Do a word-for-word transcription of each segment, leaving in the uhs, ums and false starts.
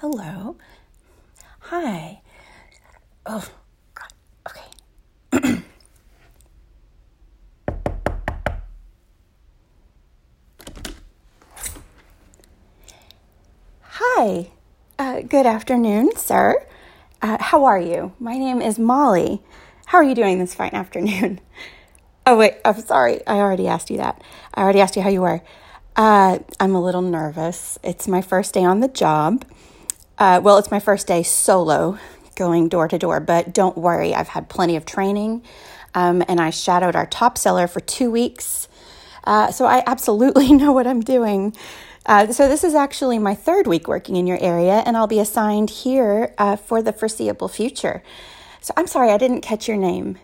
Hello. Hi. Oh, God. Okay. Hi. Uh, good afternoon, sir. Uh, how are you? My name is Molly. How are you doing this fine afternoon? Oh, wait. I'm sorry. I already asked you that. I already asked you how you were. Uh, I'm a little nervous. It's my first day on the job. Uh, well, it's my first day solo going door to door, but don't worry. I've had plenty of training, um, and I shadowed our top seller for two weeks. Uh, so I absolutely know what I'm doing. Uh, so this is actually my third week working in your area, and I'll be assigned here uh, for the foreseeable future. So I'm sorry, I didn't catch your name.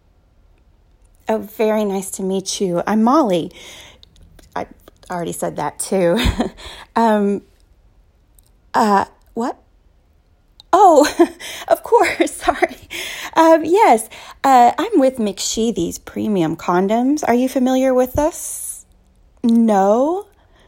Oh, very nice to meet you. I'm Molly. I already said that too. um, uh, what? Oh, of course. Sorry. Um, yes, uh, I'm with McSheathy's Premium Condoms. Are you familiar with us? No?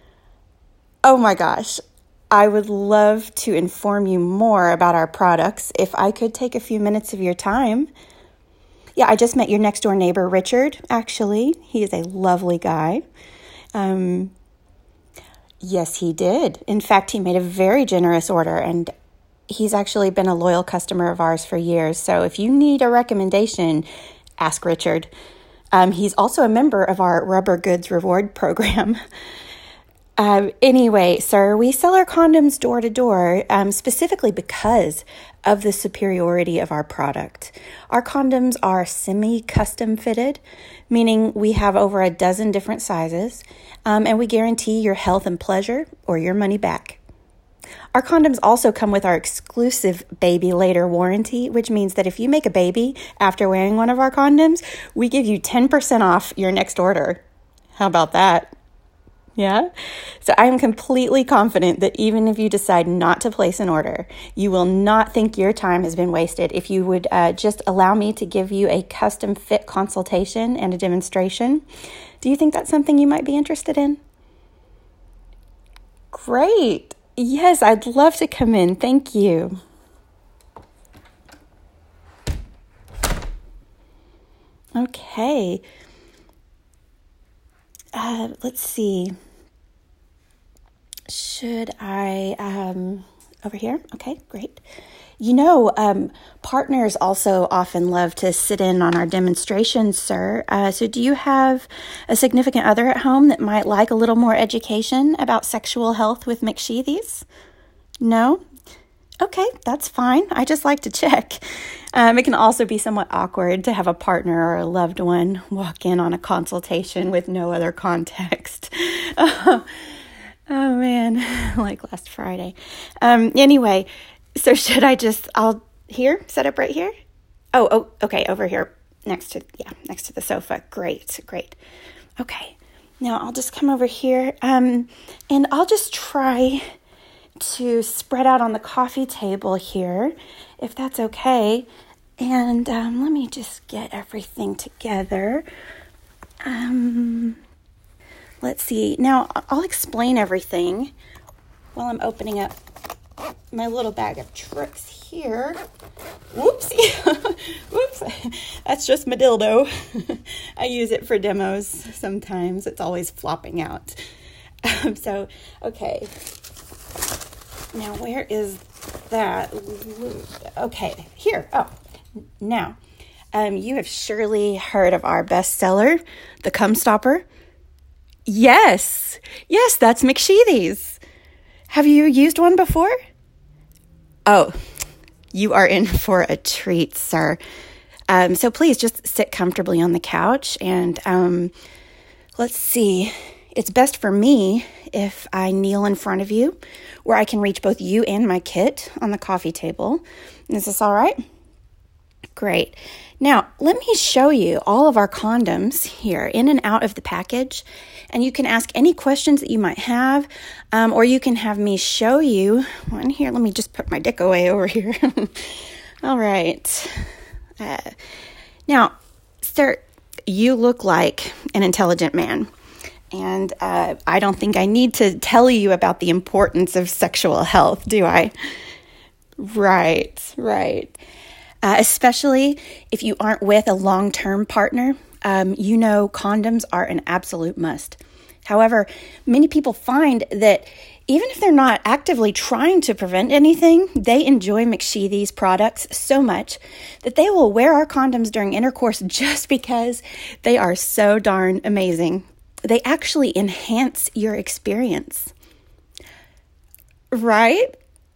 Oh my gosh. I would love to inform you more about our products if I could take a few minutes of your time. Yeah, I just met your next door neighbor, Richard, actually. He is a lovely guy. Um, yes, he did. In fact, he made a very generous order, and he's actually been a loyal customer of ours for years. So if you need a recommendation, ask Richard. Um, he's also a member of our Rubber Goods Reward program. Uh, anyway, sir, we sell our condoms door to door um, specifically because of the superiority of our product. Our condoms are semi-custom fitted, meaning we have over a dozen different sizes, um, and we guarantee your health and pleasure or your money back. Our condoms also come with our exclusive baby later warranty, which means that if you make a baby after wearing one of our condoms, we give you ten percent off your next order. How about that? Yeah. So I'm completely confident that even if you decide not to place an order, you will not think your time has been wasted if you would uh, just allow me to give you a custom fit consultation and a demonstration. Do you think that's something you might be interested in? Great. Yes, I'd love to come in. Thank you. Okay. Uh, let's see. Should I, um, over here? Okay, great. You know, um, partners also often love to sit in on our demonstrations, sir. Uh, so do you have a significant other at home that might like a little more education about sexual health with McSheathy's? No? Okay, that's fine. I just like to check. Um, it can also be somewhat awkward to have a partner or a loved one walk in on a consultation with no other context. oh, oh, man, like last Friday. Um, anyway, so should I just, I'll, here, set up right here? Oh, oh, okay, over here, next to, yeah, next to the sofa. Great, great. Okay, now I'll just come over here, um, and I'll just try to spread out on the coffee table here, if that's okay. And um, let me just get everything together. Um, let's see. Now, I'll explain everything while I'm opening up my little bag of tricks here. Whoopsie. Whoops. That's just my dildo. I use it for demos sometimes. It's always flopping out. Um, so, okay. Now, where is that? Okay, here. Oh, now, um, you have surely heard of our bestseller, the Cum Stopper. Yes, yes, that's McSheathy's. Have you used one before? Oh, you are in for a treat, sir. Um, so please just sit comfortably on the couch and um, let's see. It's best for me if I kneel in front of you where I can reach both you and my kit on the coffee table. Is this all right? Great. Now, let me show you all of our condoms here in and out of the package, and you can ask any questions that you might have, um, or you can have me show you one here. Let me just put my dick away over here. All right. Uh, now, sir, you look like an intelligent man. And uh, I don't think I need to tell you about the importance of sexual health, do I? Right, right. Uh, especially if you aren't with a long-term partner, um, you know condoms are an absolute must. However, many people find that even if they're not actively trying to prevent anything, they enjoy McSheathy's products so much that they will wear our condoms during intercourse just because they are so darn amazing. They actually enhance your experience. Right?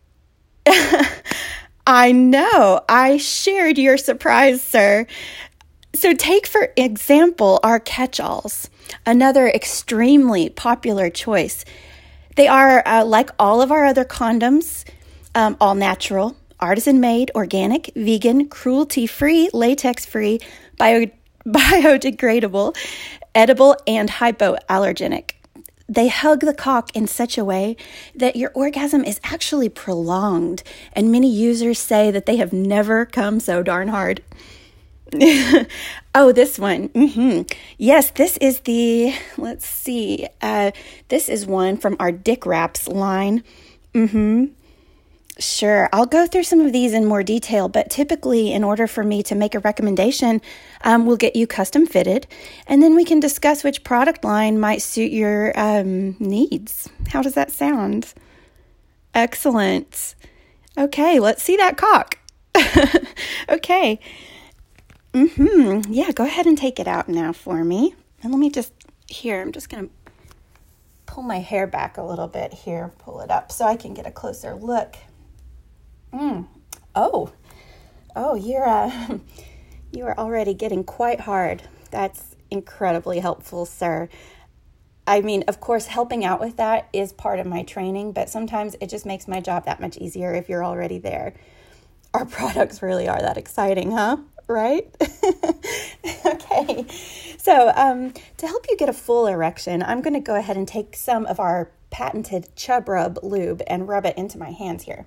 I know. I shared your surprise, sir. So take, for example, our catch-alls, another extremely popular choice. They are, uh, like all of our other condoms, um, all natural, artisan-made, organic, vegan, cruelty-free, latex-free, bio- biodegradable, edible, and hypoallergenic. They hug the cock in such a way that your orgasm is actually prolonged, and many users say that they have never come so darn hard. Oh, this one. Mm-hmm. Yes, this is the, let's see, uh, this is one from our Dick Wraps line. Mm-hmm. Sure, I'll go through some of these in more detail, but typically in order for me to make a recommendation, um, we'll get you custom fitted, and then we can discuss which product line might suit your um, needs. How does that sound? Excellent. Okay, let's see that cock. Okay. Mm-hmm. Yeah, go ahead and take it out now for me. And let me just, here, I'm just going to pull my hair back a little bit here, pull it up so I can get a closer look. Mm. Oh, oh, you're, uh, you are already getting quite hard. That's incredibly helpful, sir. I mean, of course, helping out with that is part of my training, but sometimes it just makes my job that much easier if you're already there. Our products really are that exciting, huh? Right? Okay. So um, to help you get a full erection, I'm going to go ahead and take some of our patented Chub Rub lube and rub it into my hands here.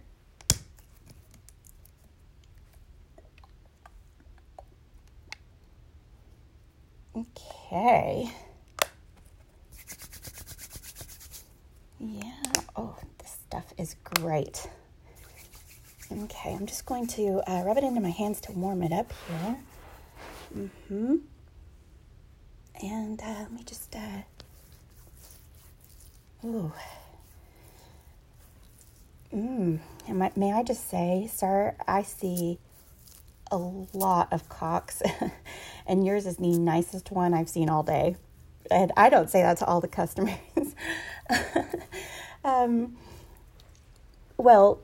Okay. Yeah. Oh, this stuff is great. Okay, I'm just going to uh, rub it into my hands to warm it up here. Mm-hmm. And uh, let me just, uh, ooh. Mm. And my, may I just say, sir, I see a lot of cocks, and yours is the nicest one I've seen all day. And I don't say that to all the customers. um, well,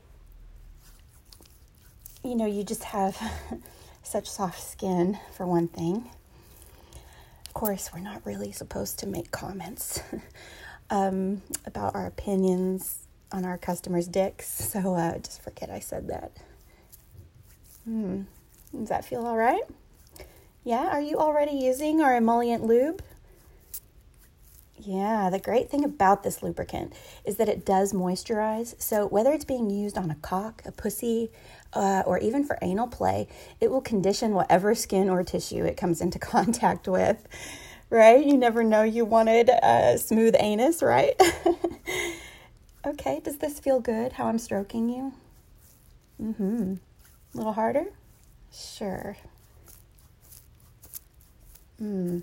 you know, you just have such soft skin, for one thing. Of course, we're not really supposed to make comments um, about our opinions on our customers' dicks, so uh, just forget I said that. Hmm. Does that feel all right? Yeah? Are you already using our emollient lube? Yeah, the great thing about this lubricant is that it does moisturize. So whether it's being used on a cock, a pussy, uh, or even for anal play, it will condition whatever skin or tissue it comes into contact with, right? You never know you wanted a smooth anus, right? Okay, does this feel good, how I'm stroking you? Mm-hmm. A little harder? Sure. Hmm.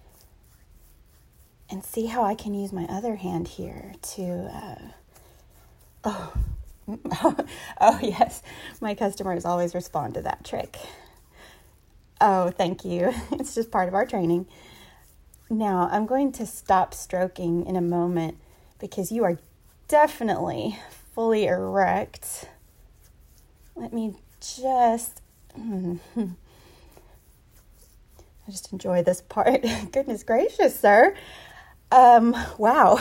And see how I can use my other hand here to, uh, oh, oh yes, my customers always respond to that trick. Oh, thank you. It's just part of our training. Now, I'm going to stop stroking in a moment because you are definitely fully erect. Let me just, I just enjoy this part. Goodness gracious, sir. Um, wow.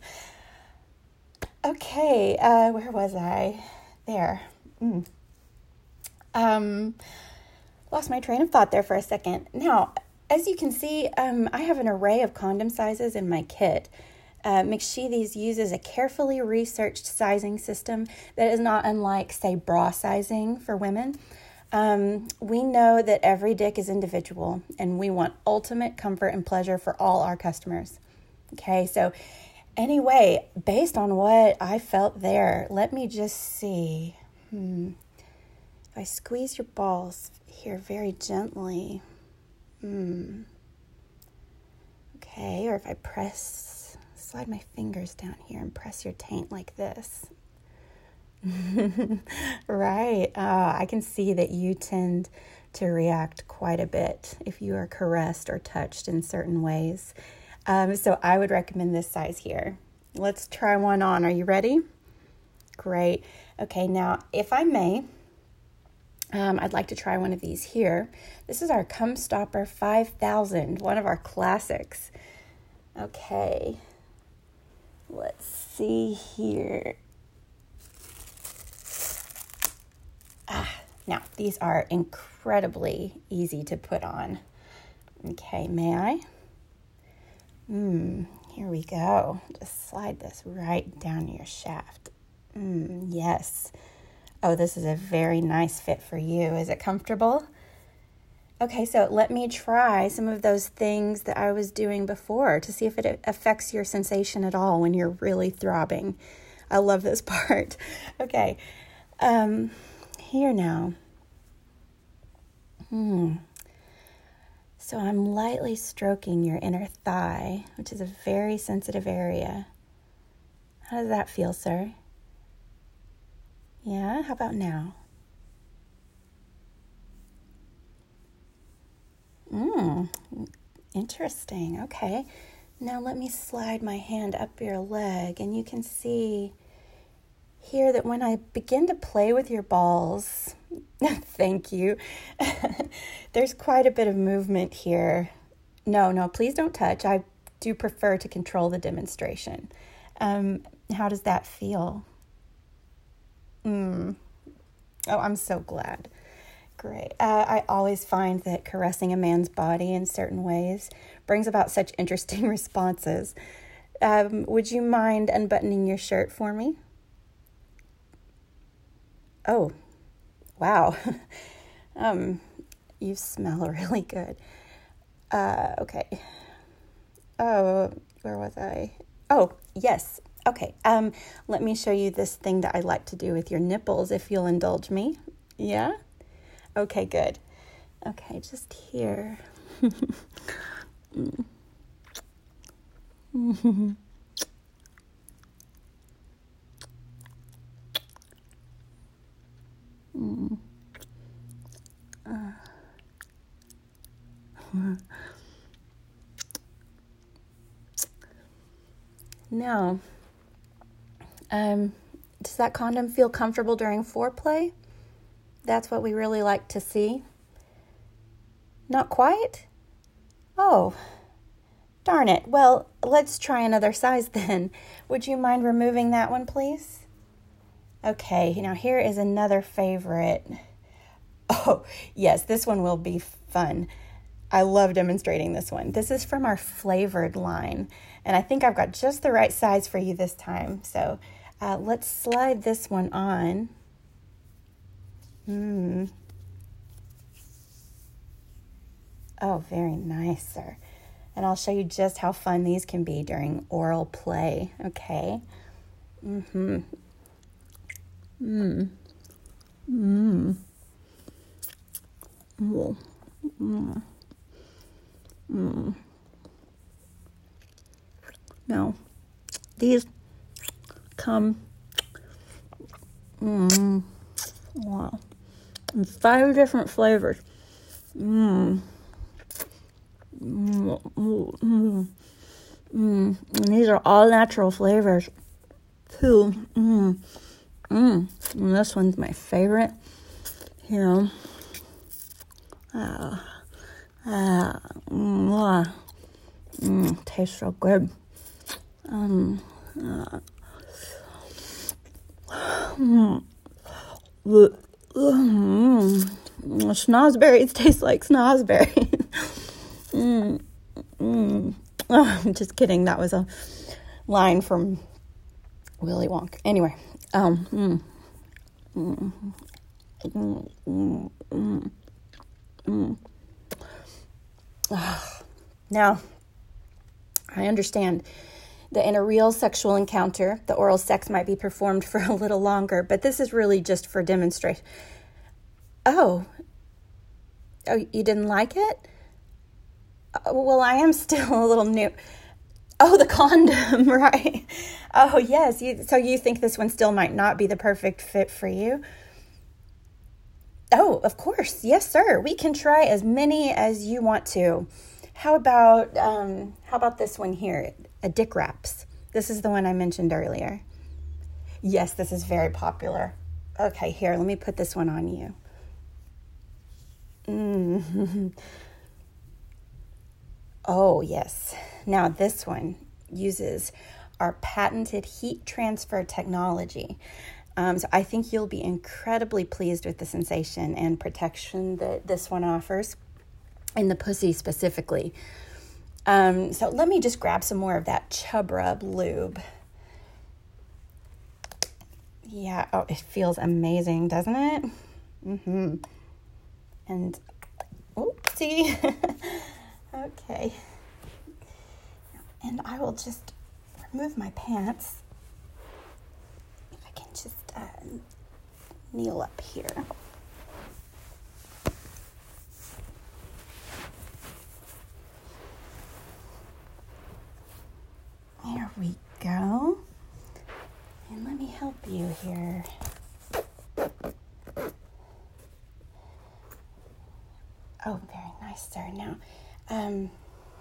Okay, uh, where was I? There. Mm. Um, lost my train of thought there for a second. Now, as you can see, um, I have an array of condom sizes in my kit. Uh, McSheathy's uses a carefully researched sizing system that is not unlike, say, bra sizing for women. Um, we know that every dick is individual, and we want ultimate comfort and pleasure for all our customers. Okay, so anyway, based on what I felt there, let me just see. Hmm. If I squeeze your balls here very gently, hmm. Okay, or if I press, slide my fingers down here and press your taint like this. Right. Uh, I can see that you tend to react quite a bit if you are caressed or touched in certain ways. Um, so I would recommend this size here. Let's try one on. Are you ready? Great. Okay, now, if I may, um, I'd like to try one of these here. This is our Cum Stopper five thousand, one of our classics. Okay. Let's see here. Ah, now, these are incredibly easy to put on. Okay, may I? Mm, here we go. Just slide this right down your shaft. Mm, yes. Oh, this is a very nice fit for you. Is it comfortable? Okay, so let me try some of those things that I was doing before to see if it affects your sensation at all when you're really throbbing. I love this part. Okay, um, here now. Hmm. So I'm lightly stroking your inner thigh, which is a very sensitive area. How does that feel, sir? Yeah, how about now? Mm, interesting. Okay. Now let me slide my hand up your leg, and you can see here that when I begin to play with your balls, thank you, there's quite a bit of movement here. No, no, please don't touch. I do prefer to control the demonstration. Um, how does that feel? Mm. Oh, I'm so glad. Great. Uh, I always find that caressing a man's body in certain ways brings about such interesting responses. Um, would you mind unbuttoning your shirt for me? Oh, wow. um, you smell really good. Uh, okay. Oh, where was I? Oh, yes. Okay. Um, let me show you this thing that I like to do with your nipples, if you'll indulge me. Yeah? Okay, good. Okay, just here. mm. mm. Uh. Now, um, does that condom feel comfortable during foreplay? That's what we really like to see. Not quite? Oh, darn it. Well, let's try another size then. Would you mind removing that one, please? Okay, now here is another favorite. Oh, yes, this one will be fun. I love demonstrating this one. This is from our flavored line, and I think I've got just the right size for you this time. So uh, let's slide this one on. Hmm. Oh, very nice, sir. And I'll show you just how fun these can be during oral play, okay? Mm-hmm. Mm. Mm. Mm. Mm. Mm. Now, these come mm, wow, in five different flavors. Mm. Mm, mm, mm, mm. And these are all natural flavors, too. Mm, mm. And this one's my favorite. Here. Ah. Ah. Mm, ah. Mm, tastes so good. Um. Uh, mm, mm, mm, Snozberries taste like snozberries. mm, mm. Oh, I'm just kidding. That was a line from Willy Wonka. Anyway, um, mm, mm, mm, mm, mm, mm. Oh. Now, I understand that in a real sexual encounter, the oral sex might be performed for a little longer, but this is really just for demonstration. Oh, oh, you didn't like it? Uh, well, I am still a little new. Oh, the condom, right? Oh, yes. You, so you think this one still might not be the perfect fit for you? Oh, of course. Yes, sir. We can try as many as you want to. How about um, how about this one here, a Dick Wraps? This is the one I mentioned earlier. Yes, this is very popular. Okay, here, let me put this one on you. Mm. Oh, yes. Now this one uses our patented heat transfer technology. Um, so I think you'll be incredibly pleased with the sensation and protection that this one offers. In the pussy specifically. Um, so let me just grab some more of that Chub Rub lube. Yeah, oh, it feels amazing, doesn't it? Mm-hmm. And, oopsie. Okay. And I will just remove my pants. If I can just uh, kneel up here. There we go. And let me help you here. Oh, very nice, sir. Now, um,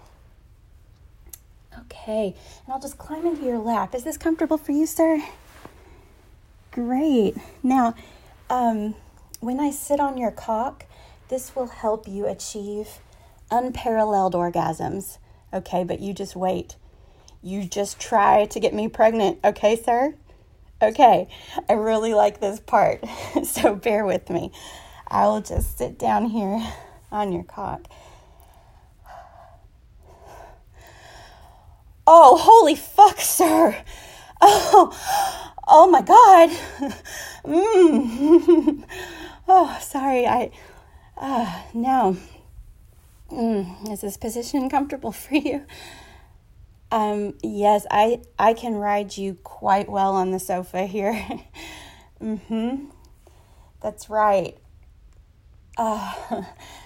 okay. And I'll just climb into your lap. Is this comfortable for you, sir? Great. Now, um, when I sit on your cock, this will help you achieve unparalleled orgasms. Okay, but you just wait. You just try to get me pregnant, okay, sir? Okay, I really like this part, so bear with me. I will just sit down here on your cock. Oh, holy fuck, sir. Oh, oh my God. Mm. Oh, sorry, I, uh, no. Mm. Is this position comfortable for you? Um, yes, I, I can ride you quite well on the sofa here. Mm-hmm. That's right. Uh,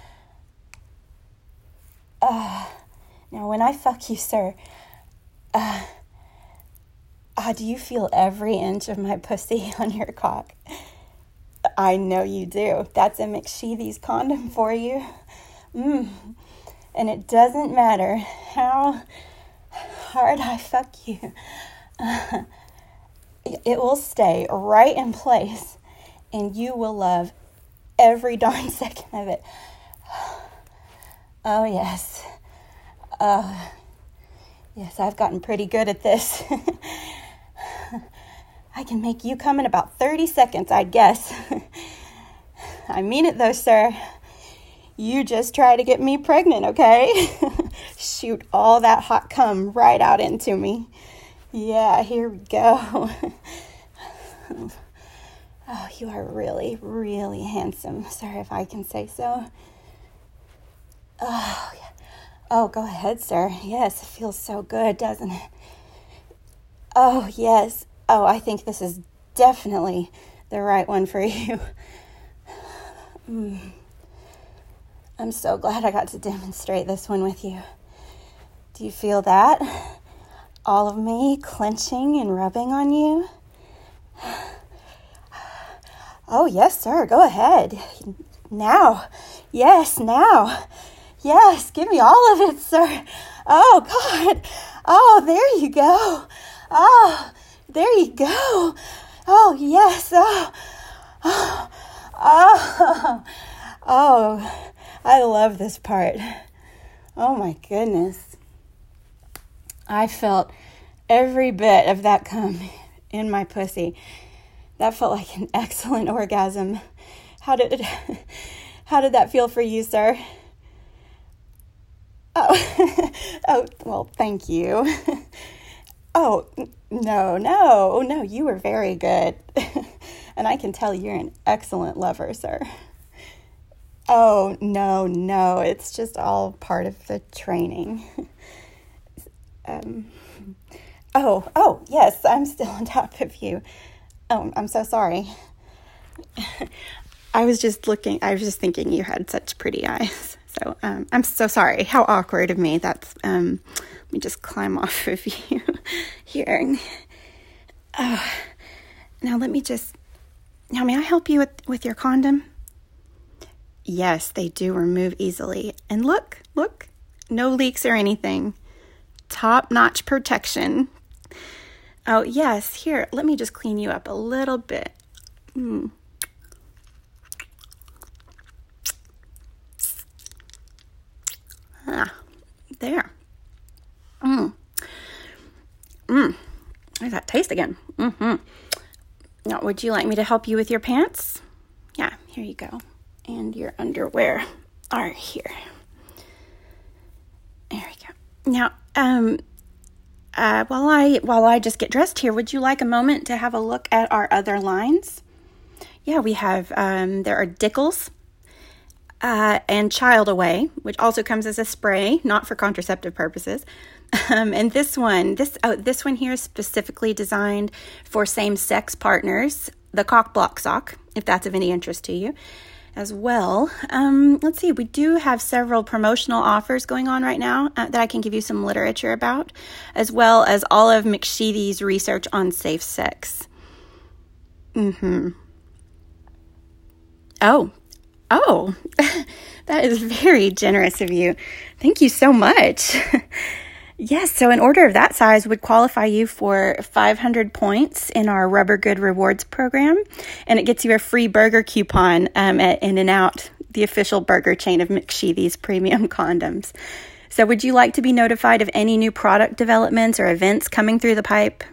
uh, now, when I fuck you, sir, uh, uh, do you feel every inch of my pussy on your cock? I know you do. That's a McSheathy's condom for you. Mm. And it doesn't matter how hard I fuck you. Uh, it will stay right in place, and you will love every darn second of it. Oh, yes. Uh, yes, I've gotten pretty good at this. I can make you come in about thirty seconds, I guess. I mean it, though, sir. You just try to get me pregnant, okay? Shoot all that hot cum right out into me. Yeah, here we go. Oh, you are really, really handsome, sir, if I can say so. Oh, yeah. Oh, go ahead, sir. Yes, it feels so good, doesn't it? Oh, yes. Oh, I think this is definitely the right one for you. Mm. I'm so glad I got to demonstrate this one with you. Do you feel that? All of me clenching and rubbing on you? Oh, yes, sir. Go ahead. Now. Yes, now. Yes, give me all of it, sir. Oh, God. Oh, there you go. Oh, there you go. Oh, yes. Oh, oh, oh, oh. I love this part. Oh, my goodness. I felt every bit of that cum in my pussy. That felt like an excellent orgasm. How did it, how did that feel for you, sir? Oh, oh, well, thank you. Oh, no, no, no, you were very good. And I can tell you're an excellent lover, sir. Oh, no, no, it's just all part of the training. Um, oh, oh, yes, I'm still on top of you. Oh, I'm so sorry. I was just looking, I was just thinking you had such pretty eyes. So um, I'm so sorry. How awkward of me. That's, um, let me just climb off of you here. Oh, now let me just, now may I help you with, with your condom? Yes, they do remove easily. And look, look, no leaks or anything. Top-notch protection. Oh, yes, here, let me just clean you up a little bit. Mm. Ah, there. Mmm. Mmm. There's that taste again. Mm-hmm. Now, would you like me to help you with your pants? Yeah, here you go. And your underwear are here. There we go. Now, um, uh, while I while I just get dressed here, would you like a moment to have a look at our other lines? Yeah, we have, um, there are Dickles uh, and Child Away, which also comes as a spray, not for contraceptive purposes. Um, and this one, this oh, this one here is specifically designed for same-sex partners, the Cock Block Sock, if that's of any interest to you as well. Um, let's see, we do have several promotional offers going on right now uh, that I can give you some literature about, as well as all of McSheedy's research on safe sex. Mm-hmm. Oh, oh, that is very generous of you. Thank you so much. Yes, so an order of that size would qualify you for five hundred points in our Rubber Good Rewards program, and it gets you a free burger coupon um, at In-N-Out, the official burger chain of McSheedy's premium condoms. So would you like to be notified of any new product developments or events coming through the pipe?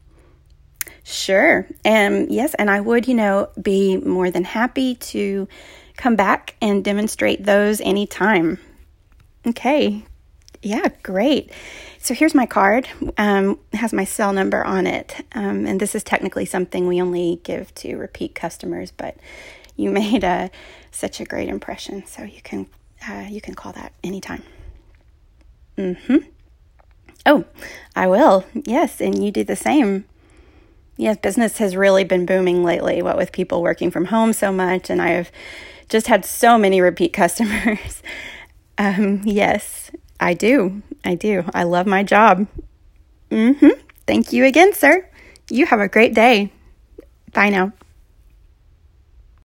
Sure. Um, yes, and I would, you know, be more than happy to come back and demonstrate those anytime. Okay. Yeah, great. So here's my card. Um, it has my cell number on it. Um, and this is technically something we only give to repeat customers, but you made a, such a great impression. So you can, uh, you can call that anytime. Mm-hmm. Oh, I will. Yes. And you do the same. Yes, business has really been booming lately, what with people working from home so much. And I've just had so many repeat customers. um, yes. I do. I do. I love my job. Mm-hmm. Thank you again, sir. You have a great day. Bye now.